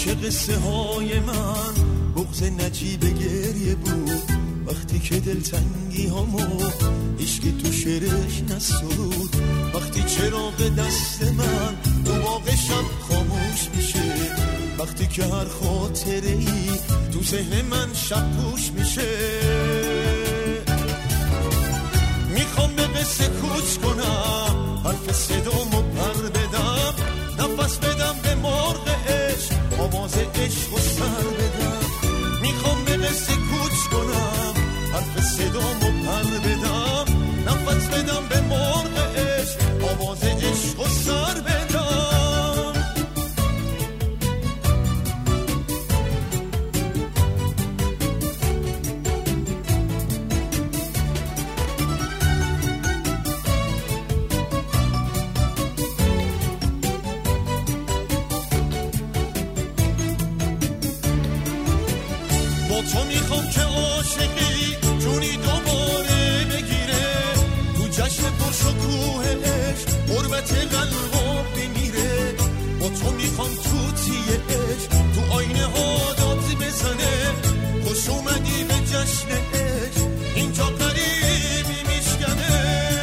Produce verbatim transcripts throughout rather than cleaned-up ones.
همیشه قصه های من بغض نجیب گریه بود، وقتی که دلتنگی همو عشقی تو شعرش نسرود، وقتی چراغ دست من تو باغ شب خاموش میشه، وقتی که هر خاطره ای تو ذهن من شب پوش میشه. میخوام به قصه کوچ کنم، حرف صدامو پر بدم، نفس بدم به مرغ عشق، آواز عشق و سر بدم. میخوام به قصه کوچ کنم، حرف صدامو پر بدم، نفس بدم به مرغ عشق، آواز عشق و سر بدم. تو میخوام که عاشقی جونی دوباره بگیره، تو جشن پرشکوه عشق قربت قلبم بمیره. با تو میخوام توتی عشق تو آینه ها داد بزنه، خوش اومدی به جشن عشق اینجا قریبی میشکنه.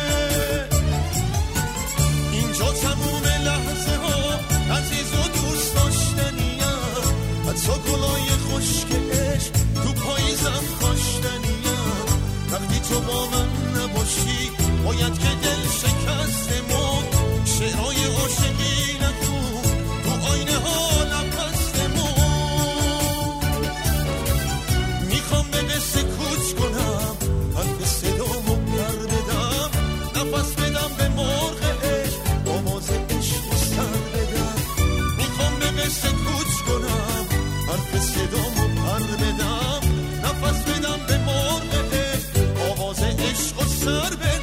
اینجا تموم لحظه ها عزیز و دوست داشتنیم، حتی گلای خشک عشق تو پاییزم کاشتنیم. وقتی تو با من نباشی باید که دل شکستمون، شعرهای عاشقی نکن تو آینه ها نپستمون. میخوام به قصه کوچ کنم، حرف صدامو پر بدم، نفس بدم به مرغ عشق، آواز عشق و سر بدم. میخوام به قصه کوچ کنم، حرف صدامو پر بدم، نفس بدم به مرغ عشق، آواز عشق و سر بدم.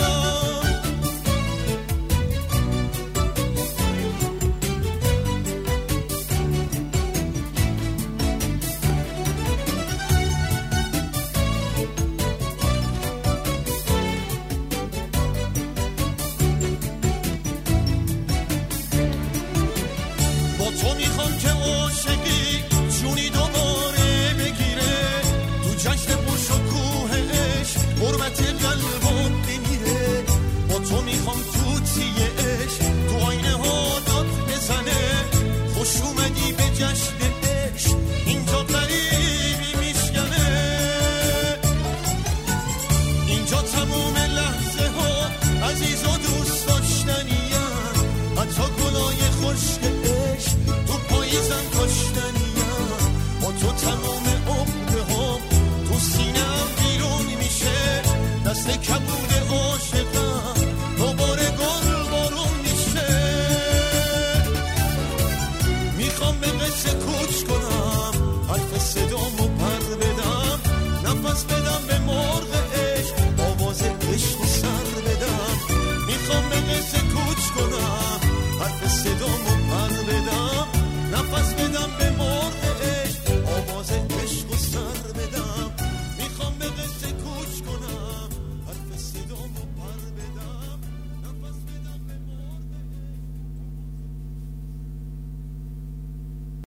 با تو میخوام که عاشقی جونی دوباره بگیره، تو جشن پرشکوه عشق حرمت قلبم بمیره. با تو میخوام توتی عشق تو آینه ها داد بزنه، خوش اومدی به جشن عشق اینجا قریبی میشکنه. اینجا تموم لحظه ها عزیز و دوست داشتنیم، حتی گلای خشک عشق تو پاییزم کاشتنیم. با تو تمام عمره ها تو سینم بیرون میشه، دست کبود عاشقم دوباره گل بارون میشه. میخوام به قصه کوچ کنم، حرف صدامو پر بدم، نفس بدم